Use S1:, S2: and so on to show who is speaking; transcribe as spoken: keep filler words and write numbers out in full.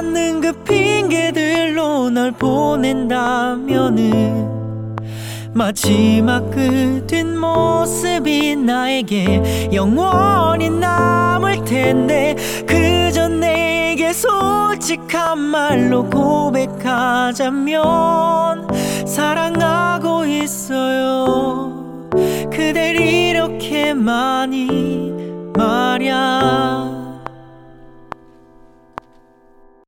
S1: 않는 그 핑계들로 널 보낸다면은 마지막 그 뒷모습이 나에게 영원히 남을 텐데, 그저 내게 솔직한 말로 고백하자면 사랑하고 있어요, 그댈 이렇게 많이 말야.